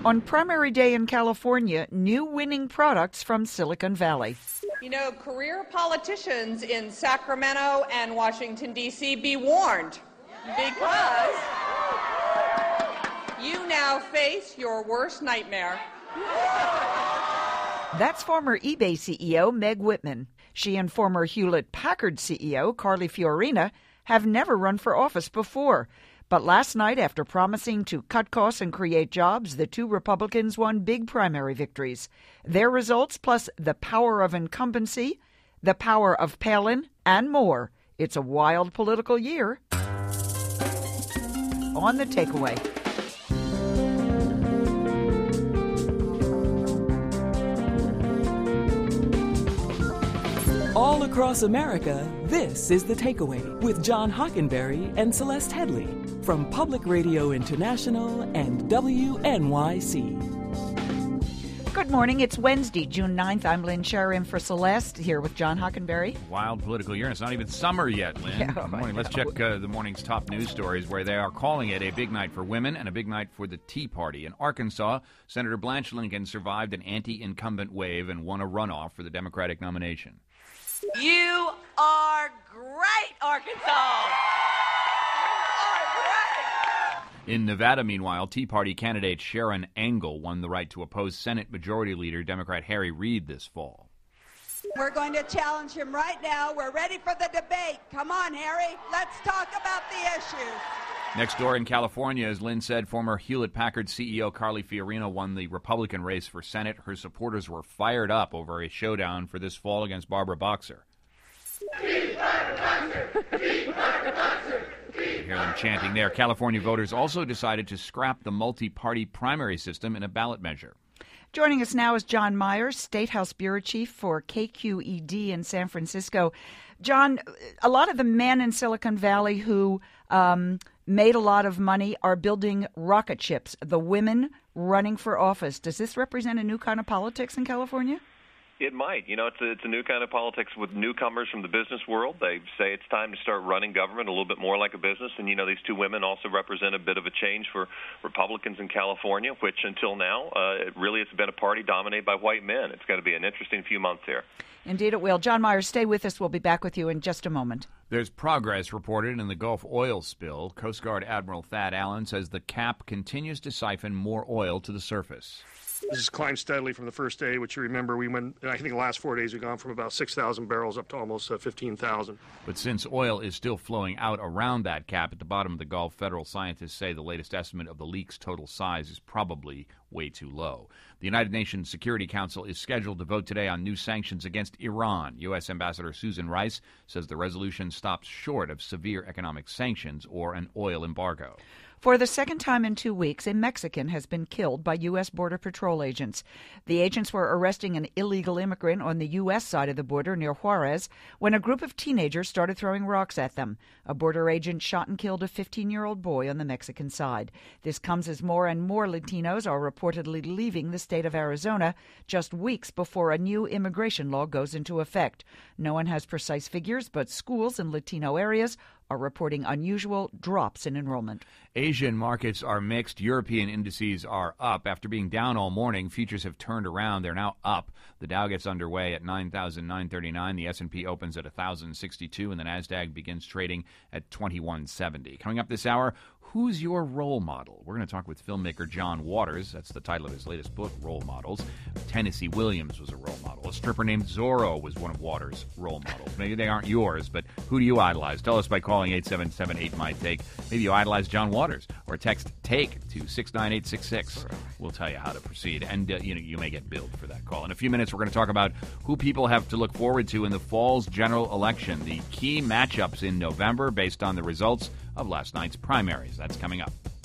On primary day in California, new winning products from Silicon Valley. You know, career politicians in Sacramento and Washington, D.C., be warned, because you now face your worst nightmare. That's former eBay CEO Meg Whitman. She and former Hewlett-Packard CEO Carly Fiorina have never run for office before. But last night, after promising to cut costs and create jobs, the two Republicans won big primary victories. Their results, plus the power of incumbency, the power of Palin, and more. It's a wild political year. On the takeaway. All across America, this is The Takeaway with John Hockenberry and Celeste Headley from Public Radio International and WNYC. Good morning. It's Wednesday, June 9th. I'm Lynn Sherry in for Celeste, here with John Hockenberry. Wild political year, and it's not even summer yet, Lynn. Yeah, Good morning. Let's check the morning's top news stories, where they are calling it a big night for women and a big night for the Tea Party. In Arkansas, Senator Blanche Lincoln survived an anti-incumbent wave and won a runoff for the Democratic nomination. You are great, Arkansas! You are great! In Nevada, meanwhile, Tea Party candidate Sharon Angle won the right to oppose Senate Majority Leader Democrat Harry Reid this fall. We're going to challenge him right now. We're ready for the debate. Come on, Harry. Let's talk about the issues. Next door in California, as Lynn said, former Hewlett-Packard CEO Carly Fiorina won the Republican race for Senate. Her supporters were fired up over a showdown for this fall against Barbara Boxer. You hear them chanting there. California voters also decided to scrap the multi-party primary system in a ballot measure. Joining us now is John Myers, State House Bureau Chief for KQED in San Francisco. John, a lot of the men in Silicon Valley who made a lot of money are building rocket ships. The women running for office. Does this represent a new kind of politics in California? It might. You know, it's a new kind of politics with newcomers from the business world. They say it's time to start running government a little bit more like a business. And, you know, these two women also represent a bit of a change for Republicans in California, which until now, it really has been a party dominated by white men. It's going to be an interesting few months here. Indeed it will. John Myers, stay with us. We'll be back with you in just a moment. There's progress reported in the Gulf oil spill. Coast Guard Admiral Thad Allen says the cap continues to siphon more oil to the surface. This has climbed steadily from the first day, which you remember we went, I think the last 4 days we've gone from about 6,000 barrels up to almost 15,000. But since oil is still flowing out around that cap at the bottom of the Gulf, federal scientists say the latest estimate of the leak's total size is probably way too low. The United Nations Security Council is scheduled to vote today on new sanctions against Iran. U.S. Ambassador Susan Rice says the resolution stops short of severe economic sanctions or an oil embargo. For the second time in 2 weeks, a Mexican has been killed by U.S. Border Patrol agents. The agents were arresting an illegal immigrant on the U.S. side of the border near Juarez when a group of teenagers started throwing rocks at them. A border agent shot and killed a 15-year-old boy on the Mexican side. This comes as more and more Latinos are reportedly leaving the state of Arizona just weeks before a new immigration law goes into effect. No one has precise figures, but schools in Latino areas are reporting unusual drops in enrollment. Asian markets are mixed. European indices are up. After being down all morning, futures have turned around. They're now up. The Dow gets underway at 9,939. The S&P opens at 1,062, and the NASDAQ begins trading at 2,170. Coming up this hour, who's your role model? We're going to talk with filmmaker John Waters. That's the title of his latest book, Role Models. Tennessee Williams was a role model. A stripper named Zorro was one of Waters' role models. Maybe they aren't yours, but who do you idolize? Tell us by calling 877-8-MY-TAKE. Maybe you idolize John Waters, or text TAKE to 69866. We'll tell you how to proceed, and you may get billed for that call. In a few minutes, we're going to talk about who people have to look forward to in the fall's general election, the key matchups in November based on the results of last night's primaries. That's coming up.